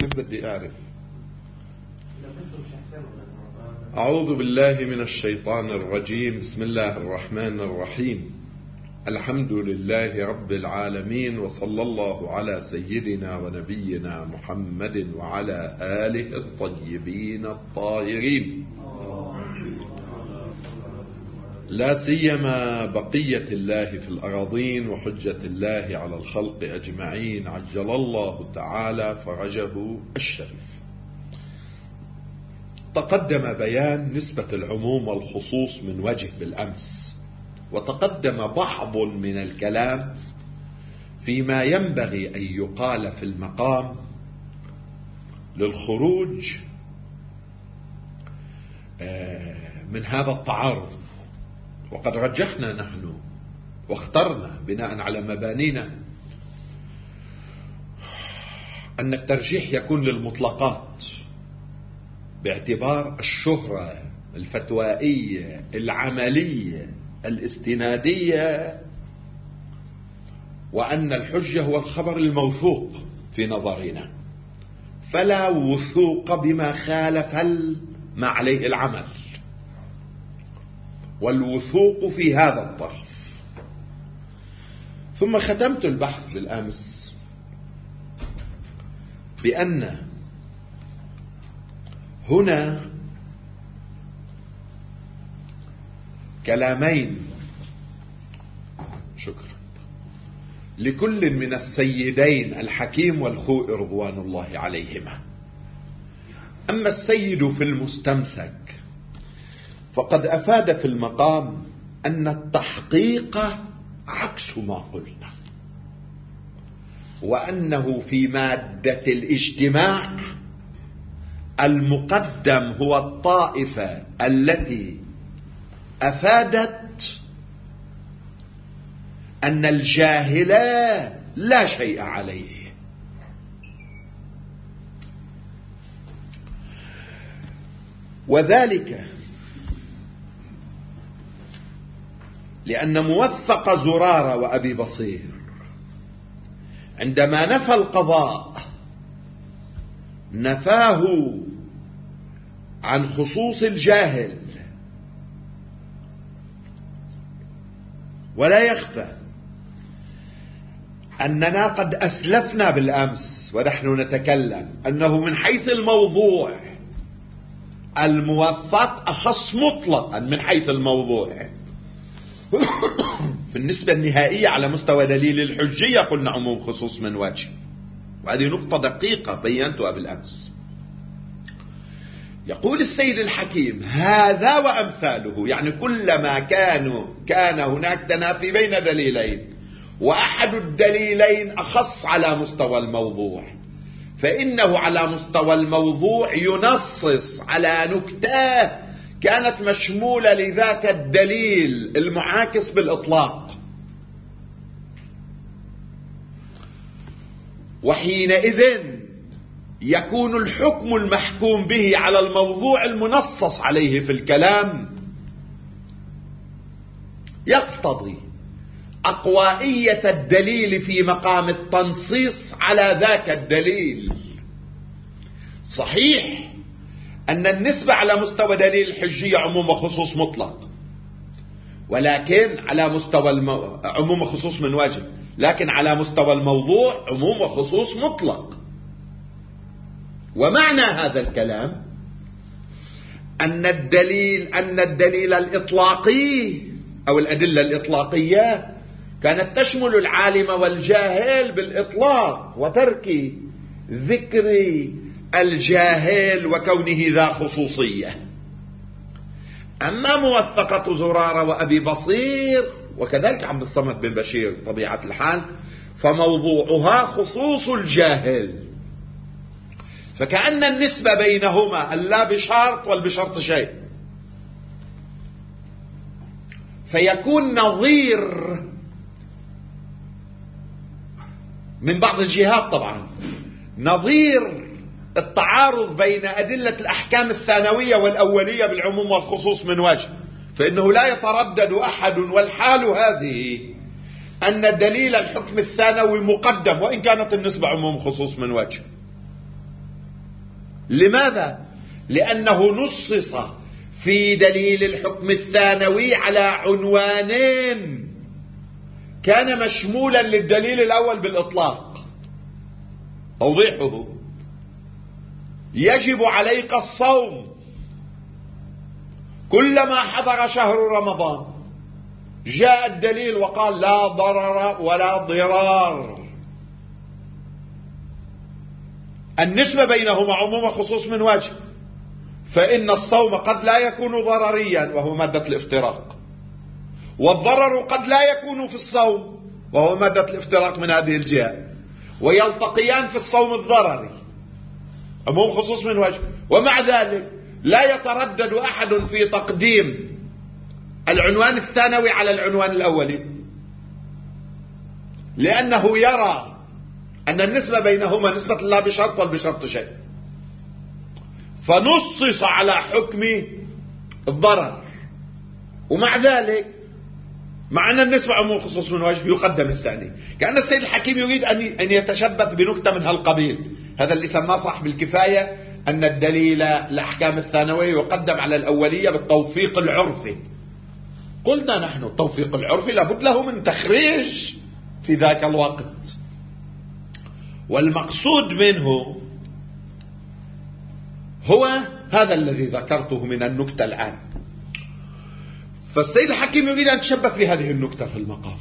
كيف بدي أعرف؟ أعوذ بالله من الشيطان الرجيم. بسم الله الرحمن الرحيم. الحمد لله رب العالمين، وصلى الله على سيدنا ونبينا محمد وعلى آله الطيبين الطاهرين، لا سيما بقية الله في الأراضين وحجة الله على الخلق أجمعين، عجل الله تعالى فرجه الشريف. تقدم بيان نسبة العموم والخصوص من وجه بالأمس، وتقدم بعض من الكلام فيما ينبغي أن يقال في المقام للخروج من هذا التعارض. وقد رجحنا نحن واخترنا بناء على مبانينا أن الترجيح يكون للمطلقات باعتبار الشهرة الفتوائية العملية الاستنادية، وأن الحجة هو الخبر الموثوق في نظرنا، فلا وثوق بما خالف ما عليه العمل، والوثوق في هذا الطرف. ثم ختمت البحث بالأمس بأن هنا كلامين شكرا لكل من السيدين الحكيم والخوئ رضوان الله عليهما. أما السيد في المستمسك فقد أفاد في المقام أن التحقيق عكس ما قلنا، وأنه في مادة الاجتماع المقدم هو الطائفة التي أفادت أن الجاهل لا شيء عليه، وذلك لأن موثق زرارة وأبي بصير عندما نفى القضاء نفاه عن خصوص الجاهل، ولا يخفى أننا قد أسلفنا بالأمس ونحن نتكلم أنه من حيث الموضوع الموثق أخص مطلقا من حيث الموضوع. في النسبة النهائية على مستوى دليل الحجية قلنا عموم خصوص من وجه، وهذه نقطة دقيقة بينتها بالأمس. يقول السيد الحكيم هذا وأمثاله، يعني كلما كان هناك تنافي بين دليلين وأحد الدليلين أخص على مستوى الموضوع، فإنه على مستوى الموضوع ينصص على نكتة كانت مشمولة لذاك الدليل المعاكس بالإطلاق، وحينئذ يكون الحكم المحكوم به على الموضوع المنصص عليه في الكلام يقتضي أقوائية الدليل في مقام التنصيص على ذاك الدليل. صحيح أن النسبة على مستوى دليل الحجية عموم وخصوص مطلق، ولكن على مستوى عموم وخصوص من وجه، لكن على مستوى الموضوع عموم وخصوص مطلق. ومعنى هذا الكلام أن الدليل الإطلاقي أو الأدلة الإطلاقية كانت تشمل العالم والجاهل بالإطلاق، وترك ذكر الجاهل وكونه ذا خصوصية. أما موثقة زرارة وأبي بصير وكذلك عبد الصمد بن بشير طبيعة الحال فموضوعها خصوص الجاهل، فكأن النسبة بينهما اللا بشرط والبشرط شيء، فيكون نظير من بعض الجهات طبعا نظير التعارض بين أدلة الأحكام الثانوية والأولية بالعموم والخصوص من وجه، فإنه لا يتردد أحد، والحال هذه أن دليل الحكم الثانوي مقدم وإن كانت النسبة عموم خصوص من وجه. لماذا؟ لأنه نصص في دليل الحكم الثانوي على عنوانين كان مشمولا للدليل الأول بالإطلاق. توضيحه: يجب عليك الصوم كلما حضر شهر رمضان. جاء الدليل وقال لا ضرر ولا ضرار. النسبة بينهما عموم وخصوص من وجه، فإن الصوم قد لا يكون ضرريا وهو مادة الافتراق، والضرر قد لا يكون في الصوم وهو مادة الافتراق من هذه الجهة، ويلتقيان في الصوم الضرري، عموم خصوص من وجه. ومع ذلك لا يتردد أحد في تقديم العنوان الثانوي على العنوان الأولي، لأنه يرى أن النسبة بينهما نسبة لا بشرط ولا بشرط شيء، فنصص على حكم الضرر. ومع ذلك مع أن النسبة عموم خصوص من وجه يقدم الثاني، كأن السيد الحكيم يريد أن يتشبث بنكتة من هالقبيل. هذا اللي سماه صاحب الكفاية أن الدليل الأحكام الثانوية يقدم على الأولية بالتوفيق العرفي. قلنا نحن التوفيق العرفي لابد له من تخريج في ذاك الوقت، والمقصود منه هو هذا الذي ذكرته من النكتة الآن. فالسيد الحكيم يريد أن يتشبث بهذه النكتة في المقام،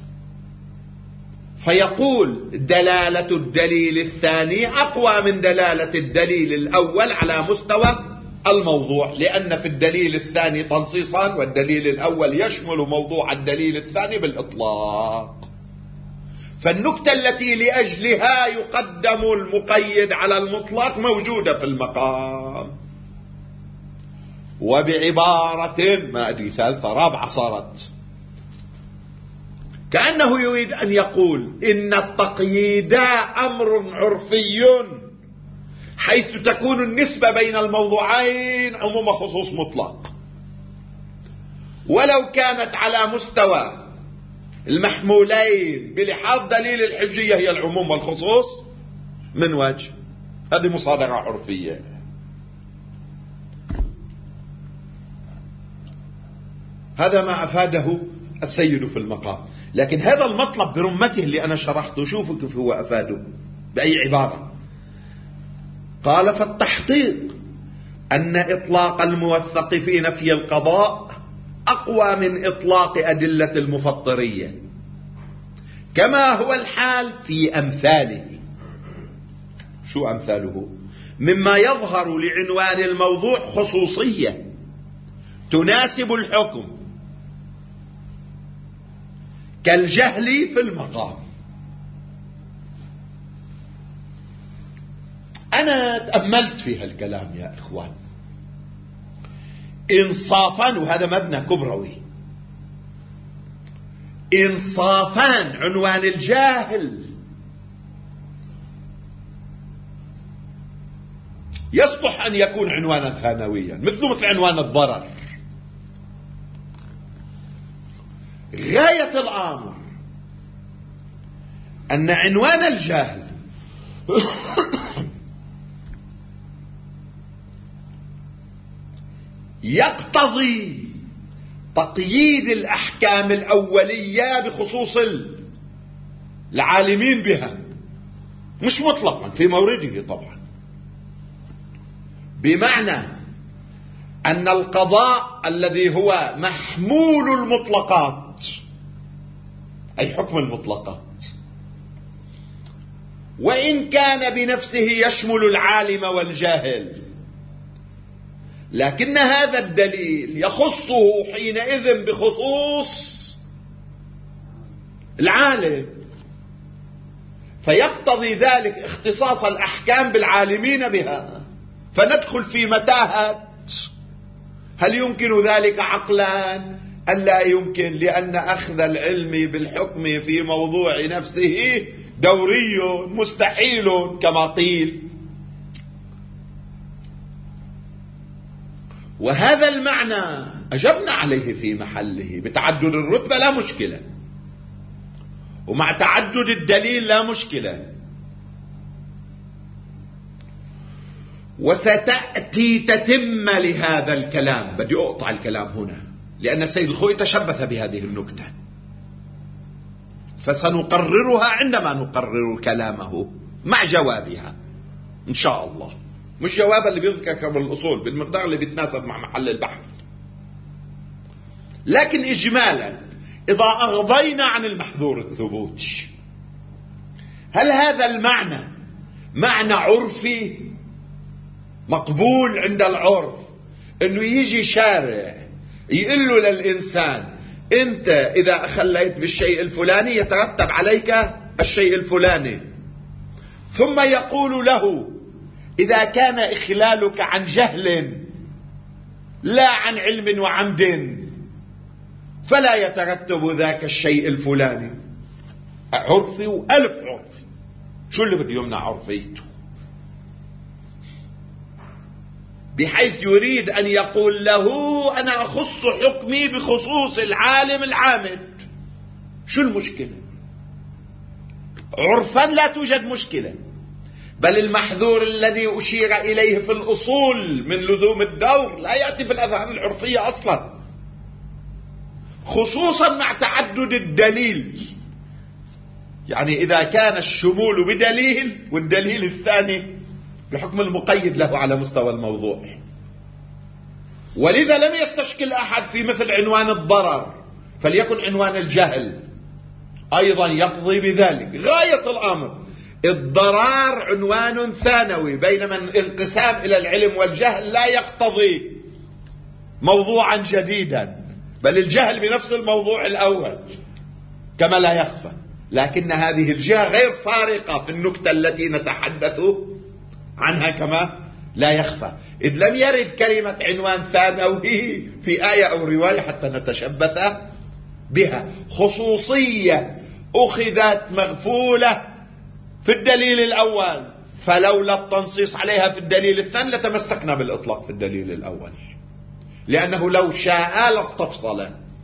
فيقول دلالة الدليل الثاني أقوى من دلالة الدليل الأول على مستوى الموضوع، لأن في الدليل الثاني تنصيصا والدليل الأول يشمل موضوع الدليل الثاني بالإطلاق. فالنكتة التي لأجلها يقدم المقيد على المطلق موجودة في المقام. وبعبارة ما أدري ثالثة رابعة صارت، كأنه يريد أن يقول إن التقييد أمر عرفي، حيث تكون النسبة بين الموضوعين عموم خصوص مطلق، ولو كانت على مستوى المحمولين بلحاظ دليل الحجية هي العموم والخصوص من وجه. هذه مصادرة عرفية. هذا ما أفاده السيد في المقام، لكن هذا المطلب برمته اللي أنا شرحته شوفوا كيف هو أفاده بأي عبارة. قال: فالتحقيق أن إطلاق الموثق في نفي القضاء أقوى من إطلاق أدلة المفطرية، كما هو الحال في أمثاله. شو أمثاله؟ مما يظهر لعنوان الموضوع خصوصية تناسب الحكم، كالجهل في المقام. أنا تأملت في هالكلام يا إخوان إنصافا، وهذا مبنى كبروي، إنصافا عنوان الجاهل يصلح أن يكون عنوانا ثانويا مثل عنوان الضرر. غاية الأمر أن عنوان الجاهل يقتضي تقييد الأحكام الأولية بخصوص العالمين بها، مش مطلقا في مورده طبعا، بمعنى أن القضاء الذي هو محمول المطلقات، أي حكم المطلقات، وإن كان بنفسه يشمل العالم والجاهل، لكن هذا الدليل يخصه حينئذ بخصوص العالم، فيقتضي ذلك اختصاص الأحكام بالعالمين بها، فندخل في متاهة هل يمكن ذلك عقلا؟ ألا يمكن، لأن أخذ العلم بالحكم في موضوع نفسه دوري مستحيل كما قيل. وهذا المعنى أجبنا عليه في محله، بتعدد الرتبة لا مشكلة، ومع تعدد الدليل لا مشكلة. وستأتي تتم لهذا الكلام. بدي أقطع الكلام هنا لأن السيد الخوئي تشبث بهذه النكتة، فسنقررها عندما نقرر كلامه مع جوابها إن شاء الله، مش جوابا اللي بيذكر بالأصول بالمقدار اللي بيتناسب مع محل البحث. لكن إجمالا إذا أغضينا عن المحظور الثبوتي، هل هذا المعنى معنى عرفي مقبول عند العرف، انه يجي شارع يقول له للإنسان انت اذا خليت بالشيء الفلاني يترتب عليك الشيء الفلاني، ثم يقول له اذا كان اخلالك عن جهل لا عن علم وعمد فلا يترتب ذاك الشيء الفلاني. عرفي وألف عرفي، شو اللي بده يمنع عرفيته؟ بحيث يريد أن يقول له أنا أخص حكمي بخصوص العالم العامد. شو المشكلة؟ عرفا لا توجد مشكلة، بل المحذور الذي أشير إليه في الأصول من لزوم الدور لا يأتي في الأذهان العرفية أصلا، خصوصا مع تعدد الدليل. يعني إذا كان الشمول بدليل والدليل الثاني بحكم المقيد له على مستوى الموضوع. ولذا لم يستشكل أحد في مثل عنوان الضرر، فليكن عنوان الجهل أيضا يقضي بذلك. غاية الأمر الضرار عنوان ثانوي، بينما الانقسام إلى العلم والجهل لا يقتضي موضوعا جديدا، بل الجهل بنفس الموضوع الأول كما لا يخفى. لكن هذه الجهة غير فارقة في النكتة التي نتحدث عنها كما لا يخفى، إذ لم يرد كلمة عنوان ثانوي في آية أو رواية حتى نتشبث بها. خصوصية أخذت مغفولة في الدليل الأول، فلولا التنصيص عليها في الدليل الثاني لتمسكنا بالإطلاق في الدليل الأول، لأنه لو شاء لاستفصل.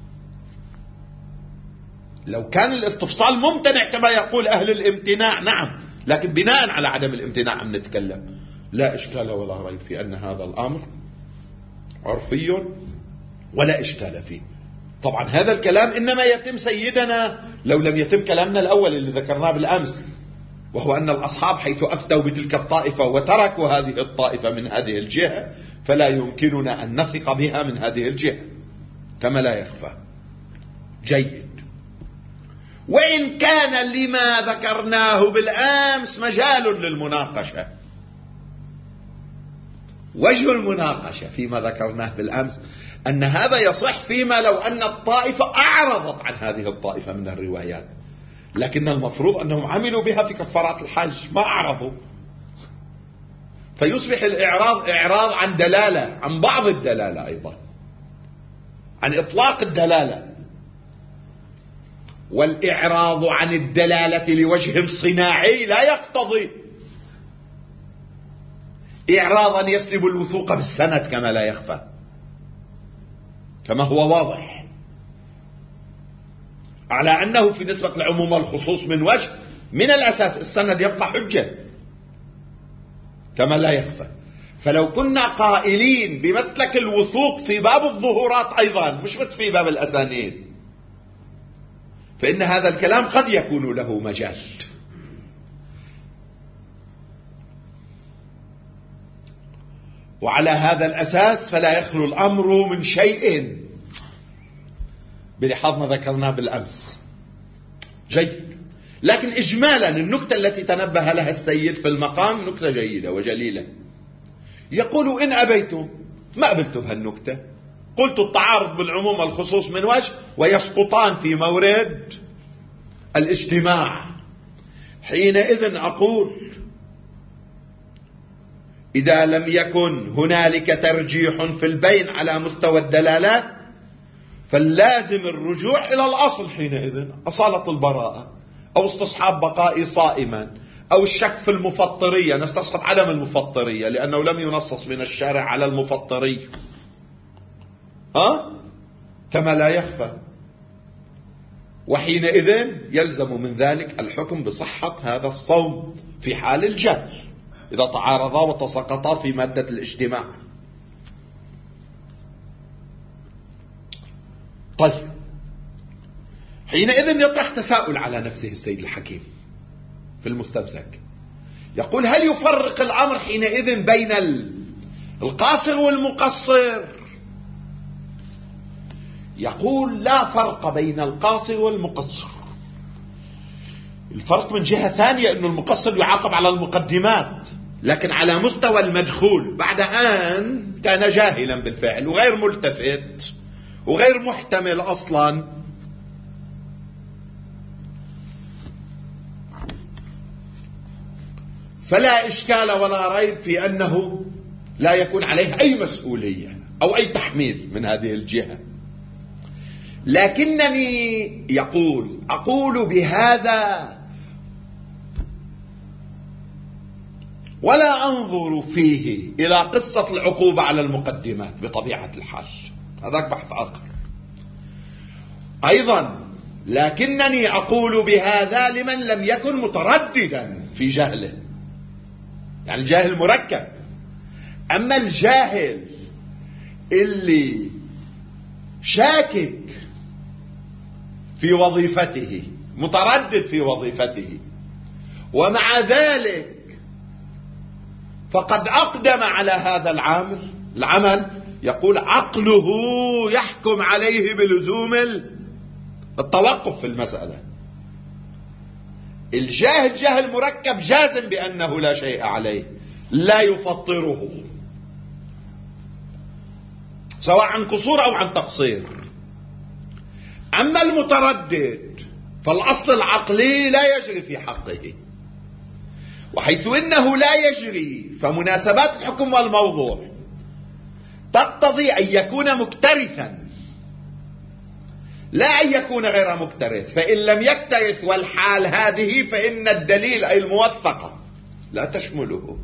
لو كان الاستفصال ممتنع كما يقول أهل الامتناع نعم، لكن بناء على عدم الامتناع عم نتكلم. لا إشكال ولا ريب في أن هذا الأمر عرفي ولا إشكال فيه. طبعا هذا الكلام إنما يتم سيدنا لو لم يتم كلامنا الأول اللي ذكرناه بالأمس، وهو أن الأصحاب حيث أفتوا بتلك الطائفة وتركوا هذه الطائفة من هذه الجهة فلا يمكننا أن نثق بها من هذه الجهة كما لا يخفى. جيد. وإن كان لما ذكرناه بالأمس مجال للمناقشة. وجه المناقشة فيما ذكرناه بالأمس أن هذا يصح فيما لو أن الطائفة أعرضت عن هذه الطائفة من الروايات، لكن المفروض أنهم عملوا بها في كفارات الحج ما أعرضوا، فيصبح الإعراض إعراض عن دلالة، عن بعض الدلالة أيضا، عن إطلاق الدلالة. والإعراض عن الدلالة لوجه صناعي لا يقتضي إعراضا يسلب الوثوق بالسند كما لا يخفى، كما هو واضح، على أنه في نسبة العموم والخصوص من وجه من الأساس السند يبقى حجة كما لا يخفى. فلو كنا قائلين بمسلك الوثوق في باب الظهورات أيضا مش بس في باب الأسانيد، فإن هذا الكلام قد يكون له مجال. وعلى هذا الأساس فلا يخلو الأمر من شيء بلحاظ ما ذكرناه بالأمس. جيد. لكن إجمالا النكتة التي تنبه لها السيد في المقام نكتة جيدة وجليلة. يقول إن أبيتم، ما قبلت بهالنكتة، قلت التعارض بالعموم والخصوص من وجه ويسقطان في مورد الاجتماع. حينئذ أقول إذا لم يكن هنالك ترجيح في البين على مستوى الدلالات فاللازم الرجوع إلى الأصل حينئذ، أصالة البراءة أو استصحاب بقائي صائما أو الشك في المفطرية. نستصحب عدم المفطرية لأنه لم ينصص من الشارع على المفطرية كما لا يخفى. وحينئذ يلزم من ذلك الحكم بصحة هذا الصوم في حال الجهل. إذا تعارضا وتساقطا في مادة الاجتماع. طيب، حينئذ يطرح تساؤل على نفسه السيد الحكيم في المستمسك، يقول: هل يفرق الأمر حينئذ بين القاصر والمقصر؟ يقول: لا فرق بين القاصر والمقصر. الفرق من جهة ثانية أن المقصر يعاقب على المقدمات، لكن على مستوى المدخول بعد أن كان جاهلا بالفعل وغير ملتفت وغير محتمل أصلا. فلا إشكال ولا ريب في أنه لا يكون عليه أي مسؤولية أو أي تحميل من هذه الجهة. لكنني أقول بهذا ولا أنظر فيه إلى قصة العقوبة على المقدمات بطبيعة الحال، هذاك بحث آخر أيضا. لكنني أقول بهذا لمن لم يكن مترددا في جهله، يعني الجاهل مركب. أما الجاهل اللي شاكك في وظيفته، متردد في وظيفته، ومع ذلك فقد أقدم على هذا العمل، يقول عقله يحكم عليه بلزوم التوقف في المسألة. الجاهل جهل مركب جازم بأنه لا شيء عليه، لا يفطره سواء عن قصور أو عن تقصير. أما المتردد فالأصل العقلي لا يجري في حقه، وحيث إنه لا يجري فمناسبات الحكم والموضوع تقتضي أن يكون مكترثا لا أن يكون غير مكترث. فإن لم يكترث والحال هذه فإن الدليل أي الموثقة لا تشمله،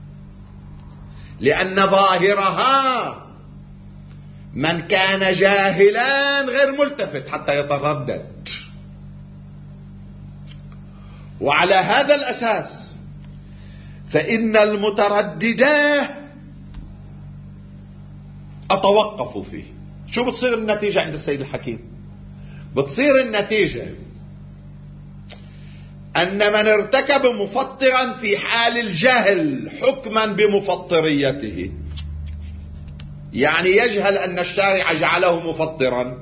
لأن ظاهرها من كان جاهلا غير ملتفت حتى يتردد. وعلى هذا الأساس فإن المترددة أتوقف فيه. شو بتصير النتيجة عند السيد الحكيم؟ بتصير النتيجة أن من ارتكب مفطرا في حال الجهل حكما بمفطريته، يعني يجهل أن الشارع جعله مفطرا،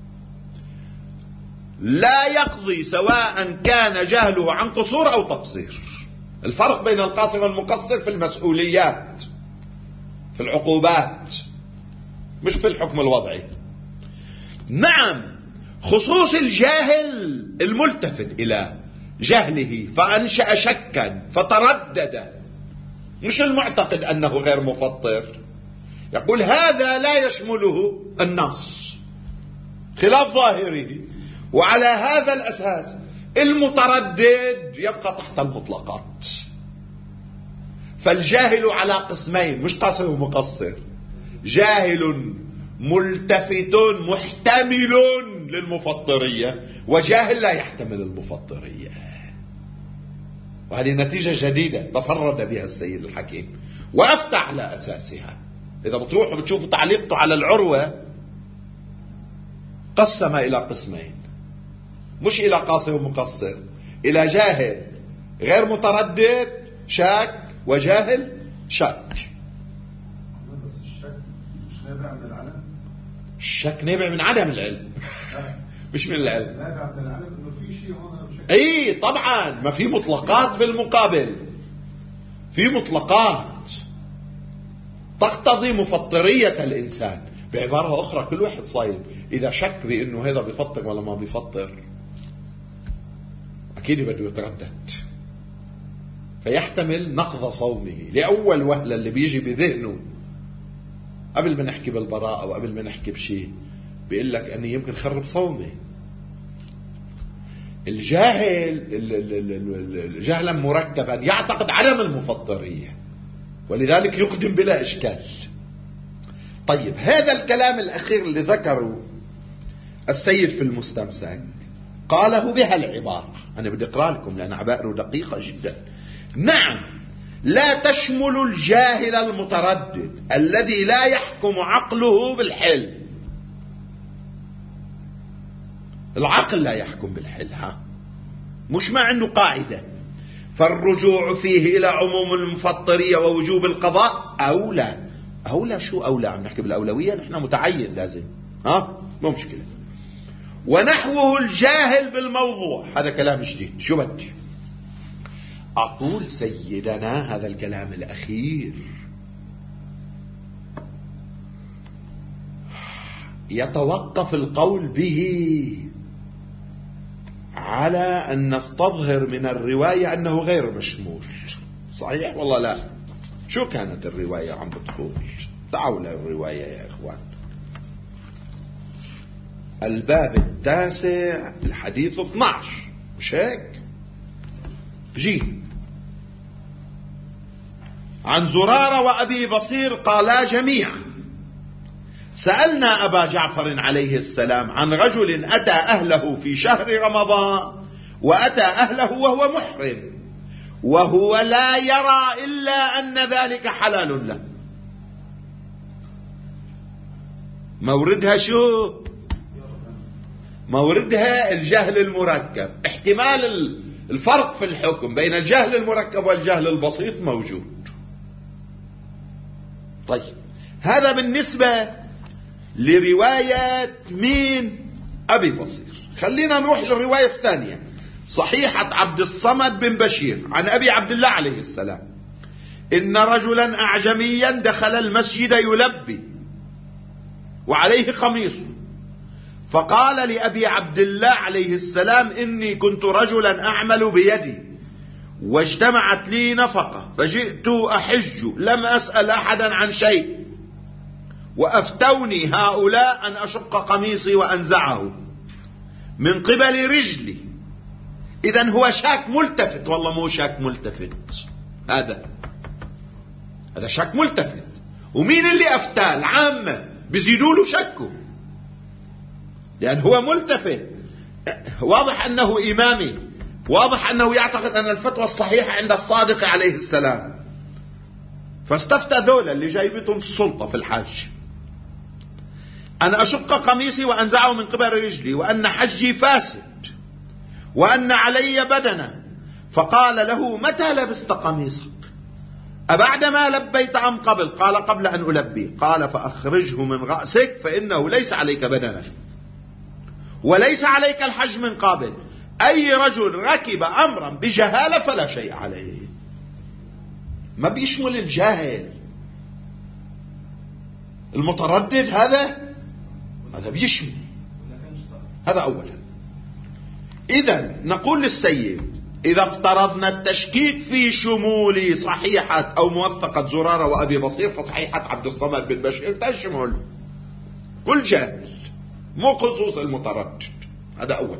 لا يقضي سواء كان جهله عن قصور أو تقصير. الفرق بين القاصر والمقصر في المسؤوليات، في العقوبات، مش في الحكم الوضعي. نعم، خصوص الجاهل الملتفت إلى جهله فأنشأ شكا فتردد، مش المعتقد أنه غير مفطر، يقول هذا لا يشمله النص خلاف ظاهره. وعلى هذا الأساس المتردد يبقى تحت المطلقات. فالجاهل على قسمين، مش قاصر ومقصر، جاهل ملتفت محتمل للمفطرية، وجاهل لا يحتمل المفطرية. وهذه نتيجة جديدة تفرد بها السيد الحكيم وأفتى على أساسها. إذا بتروحوا بتشوفوا تعليقته على العروة قسم إلى قسمين، مش إلى قاصر ومقصر، إلى جاهل غير متردد شاك وجاهل شاك. بس الشك مش نابع من العلم؟ الشك نابع من عدم العلم مش من العلم. نابع من العلم إنه في شيء هون بشكل. اي طبعا، ما في مطلقات في المقابل، في مطلقات تقتضي مفطرية الإنسان. بعبارة أخرى كل واحد صايم إذا شك بأنه هذا بيفطر ولا ما بيفطر أكيد بده يتردد، فيحتمل نقض صومه لأول وهلة اللي بيجي بذهنه قبل ما نحكي بالبراءة وقبل ما نحكي بشيء، بيقول لك أني يمكن خرب صومي. الجاهل جهلا مركبا يعتقد عدم المفطرية، ولذلك يقدم بلا إشكال. طيب، هذا الكلام الأخير اللي ذكره السيد في المستمسك قاله بها العبارة، أنا بدي أقرأ لكم لأن عبارته دقيقة جدا. نعم، لا تشمل الجاهل المتردد الذي لا يحكم عقله بالحل. العقل لا يحكم بالحل، مش مع أنه قاعدة. فالرجوع فيه إلى عموم المفطرية ووجوب القضاء أولى. أولى شو أولى؟ عم نحكي بالأولوية، نحن متعين لازم، مو مشكلة. ونحوه الجاهل بالموضوع، هذا كلام جديد. شو بدي أقول سيدنا؟ هذا الكلام الأخير يتوقف القول به على أن نستظهر من الرواية أنه غير مشمول. صحيح والله لا؟ شو كانت الرواية عم بتقول؟ تعالوا للرواية يا إخوان. الباب 9 الحديث 12، مش هيك؟ جي عن زرارة وأبي بصير قالا جميعا: سألنا أبا جعفر عليه السلام عن رجل أتى أهله في شهر رمضان وأتى أهله وهو محرم وهو لا يرى إلا أن ذلك حلال له. موردها شو؟ موردها الجهل المركب. احتمال الفرق في الحكم بين الجهل المركب والجهل البسيط موجود. طيب، هذا بالنسبة لرواية مين؟ أبي بصير. خلينا نروح للرواية الثانية، صحيحة عبد الصمد بن بشير عن أبي عبد الله عليه السلام: إن رجلا أعجميا دخل المسجد يلبي وعليه قميص، فقال لأبي عبد الله عليه السلام: إني كنت رجلا أعمل بيدي واجتمعت لي نفقة فجئت أحج، لم أسأل أحدا عن شيء، وأفتوني هؤلاء أن أشق قميصي وأنزعه من قبل رجلي. إذن هو شاك ملتفت، والله مو شاك ملتفت، هذا شاك ملتفت. ومين اللي أفتاه؟ العامة بيزيدوا له شكه، لأن هو ملتفت. واضح أنه إمامي، واضح أنه يعتقد أن الفتوى الصحيحة عند الصادق عليه السلام، فاستفتى ذولا اللي جايبتهم السلطة في الحج أن أشق قميصي وأنزعه من قبل رجلي، وأن حجي فاسد، وأن علي بدنة. فقال له: متى لبست قميصك؟ أبعدما لبيت أم قبل؟ قال: قبل أن ألبي. قال: فأخرجه من رأسك فإنه ليس عليك بدنة وليس عليك الحج من قابل. أي رجل ركب أمرا بجهالة فلا شيء عليه. ما بيشمل الجاهل المتردد، هذا بيشمل. هذا أولا. إذن نقول للسيد: إذا افترضنا التشكيك في شمول صحيحة أو موثقة زرارة وأبي بصير، فصحيحة عبد الصمد بن بشير تشمل كل جاهل، مو خصوص المتردد. هذا أول.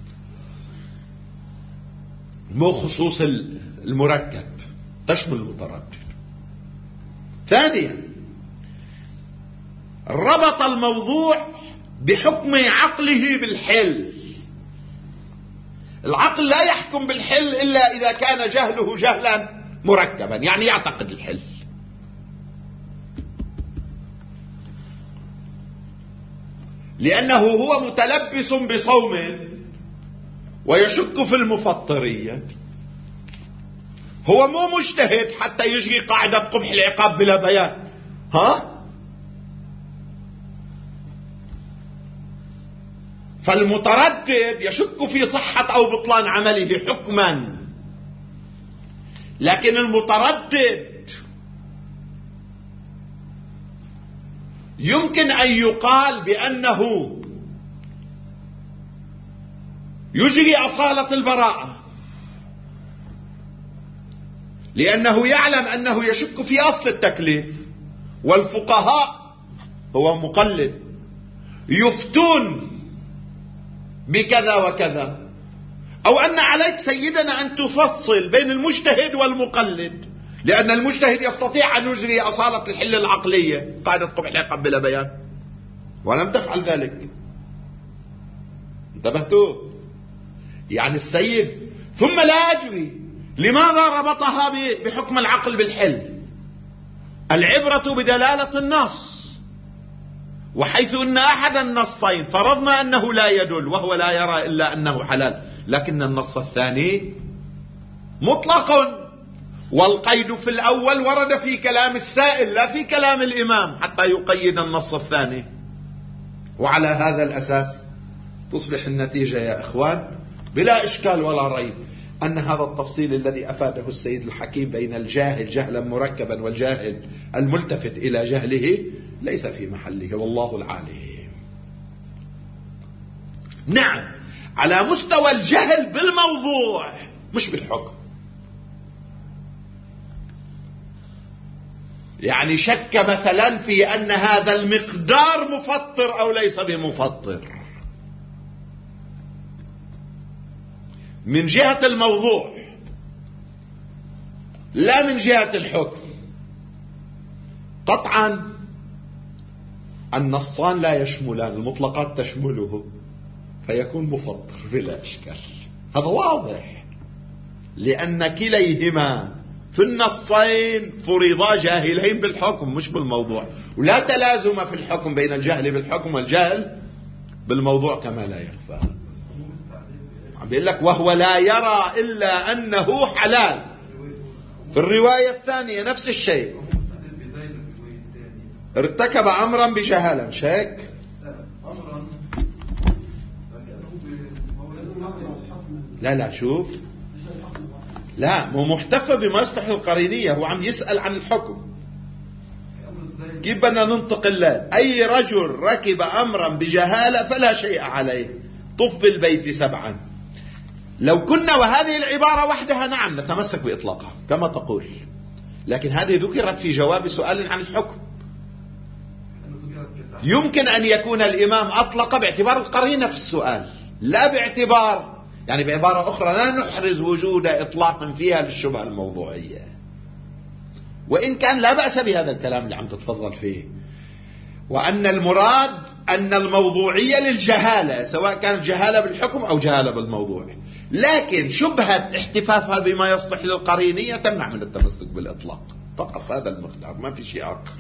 مو خصوص المركب، تشمل المتردد. ثانيا، ربط الموضوع بحكم عقله بالحل. العقل لا يحكم بالحل إلا إذا كان جهله جهلا مركبا، يعني يعتقد الحل. لأنه هو متلبس بصوم ويشك في المفطرية، هو مو مجتهد حتى يجري قاعدة قبح العقاب بلا بيان. فالمتردد يشك في صحة أو بطلان عمله حكما، لكن المتردد يمكن أن يقال بأنه يجري أصالة البراءة، لأنه يعلم أنه يشك في أصل التكليف، والفقهاء هو مقلد يفتون بكذا وكذا. أو أن عليك سيدنا أن تفصل بين المجتهد والمقلد، لأن المجتهد يستطيع أن يجري أصالة الحل العقلية، قاعدة قبح العقاب بلا بيان، ولم تفعل ذلك. انتبهتوا؟ يعني السيد ثم لا أجري لماذا ربطها بحكم العقل بالحل؟ العبرة بدلالة النص، وحيث أن أحد النصين فرضنا أنه لا يدل وهو لا يرى إلا أنه حلال، لكن النص الثاني مطلق، والقيد في الأول ورد في كلام السائل لا في كلام الإمام حتى يقيد النص الثاني. وعلى هذا الأساس تصبح النتيجة يا إخوان بلا إشكال ولا ريب أن هذا التفصيل الذي أفاده السيد الحكيم بين الجاهل جهلا مركبا والجاهل الملتفت إلى جهله ليس في محله، والله العالم. نعم، على مستوى الجهل بالموضوع مش بالحكم، يعني شك مثلا في أن هذا المقدار مفطر أو ليس بمفطر من جهة الموضوع لا من جهة الحكم. قطعا النصان لا يشملان، المطلقات تشمله فيكون مفطر بلا إشكال، هذا واضح، لأن كليهما في النصين فرضا جاهلين بالحكم مش بالموضوع، ولا تلازم في الحكم بين الجهل بالحكم والجهل بالموضوع كما لا يخفى. عم بيقول لك وهو لا يرى إلا أنه حلال. في الرواية الثانية نفس الشيء، ارتكب أمرا بجهالة، مش هيك؟ لا شوف، لا مو محتفى بما يصلح القرينية، هو عم يسأل عن الحكم. كيف بدنا ننطق الليل؟ أي رجل ركب أمرا بجهالة فلا شيء عليه، طف بالبيت 7. لو كنا وهذه العبارة وحدها نعم نتمسك بإطلاقها كما تقول، لكن هذه ذكرت في جواب سؤال عن الحكم. يمكن أن يكون الإمام أطلق باعتبار القرينة في السؤال، لا باعتبار، يعني بعبارة أخرى لا نحرز وجود إطلاق فيها للشبهة الموضوعية، وإن كان لا بأس بهذا الكلام اللي عم تتفضل فيه، وأن المراد أن الموضوعية للجهالة سواء كانت جهالة بالحكم أو جهالة بالموضوع، لكن شبهة احتفافها بما يصلح للقرينية تمنع من التمسك بالإطلاق، فقط هذا المقدار، ما في شيء آخر.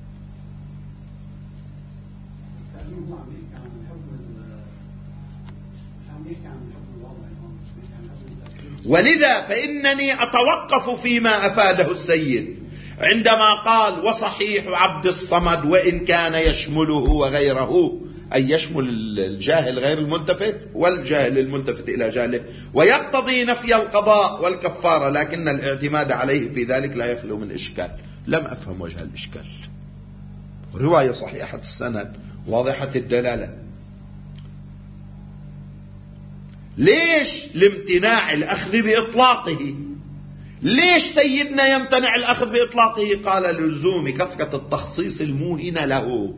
ولذا فإنني أتوقف فيما أفاده السيد عندما قال وصحيح عبد الصمد وإن كان يشمله وغيره، أي يشمل الجاهل غير الملتفت والجاهل الملتفت إلى جهله، ويقتضي نفي القضاء والكفارة، لكن الاعتماد عليه في ذلك لا يخلو من إشكال. لم أفهم وجه الإشكال، رواية صحيحة السند واضحة الدلالة. ليش لامتناع الأخذ بإطلاقه؟ ليش سيدنا يمتنع الأخذ بإطلاقه؟ قال لزوم كثرة التخصيص الموهن له،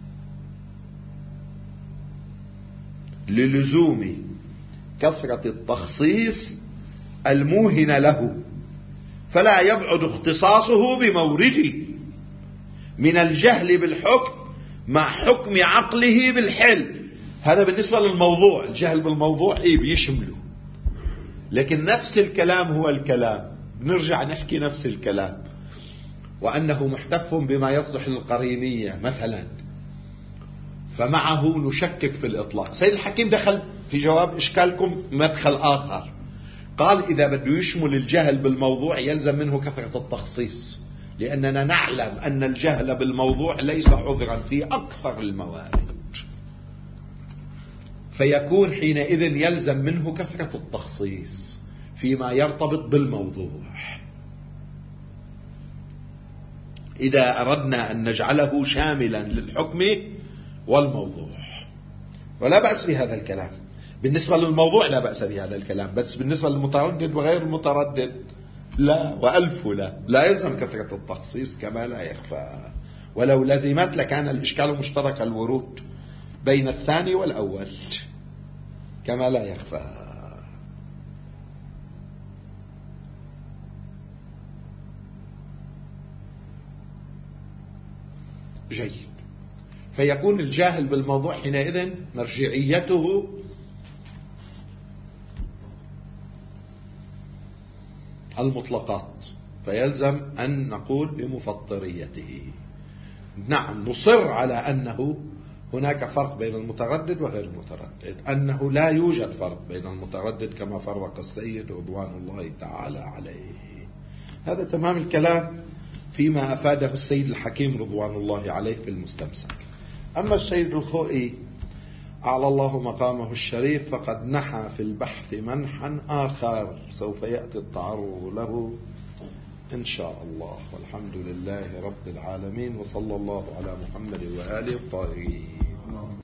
للزوم كثرة التخصيص الموهن له، فلا يبعد اختصاصه بمورده من الجهل بالحكم مع حكم عقله بالحل. هذا بالنسبة للموضوع، الجهل بالموضوع بيشمله، لكن نفس الكلام هو الكلام، نرجع نحكي نفس الكلام، وأنه محتف بما يصلح للقرينية مثلا، فمعه نشكك في الإطلاق. سيد الحكيم دخل في جواب إشكالكم مدخل آخر، قال إذا بده يشمل الجهل بالموضوع يلزم منه كثرة التخصيص، لأننا نعلم أن الجهل بالموضوع ليس عذرا في أكثر الموارد، فيكون حينئذ يلزم منه كثرة التخصيص فيما يرتبط بالموضوع إذا أردنا أن نجعله شاملا للحكم والموضوع. ولا بأس بهذا الكلام بالنسبة للموضوع، لا بأس بهذا الكلام، بس بالنسبة للمتردد وغير المتردد لا، وألف لا يلزم كثرة التخصيص كما لا يخفى. ولو لزمت لكان الإشكال مشترك الورود بين الثاني والأول كما لا يخفى. جيد، فيكون الجاهل بالموضوع حينئذ مرجعيته المطلقات، فيلزم أن نقول بمفطريته. نعم، نصر على أنه هناك فرق بين المتردد وغير المتردد، أنه لا يوجد فرق بين المتردد كما فرق السيد رضوان الله تعالى عليه. هذا تمام الكلام فيما أفاده السيد الحكيم رضوان الله عليه في المستمسك. أما السيد الخوئي أعلى الله مقامه الشريف فقد نحى في البحث منحا آخر سوف يأتي التعرض له إن شاء الله. والحمد لله رب العالمين، وصلى الله على محمد وآله الطاهرين.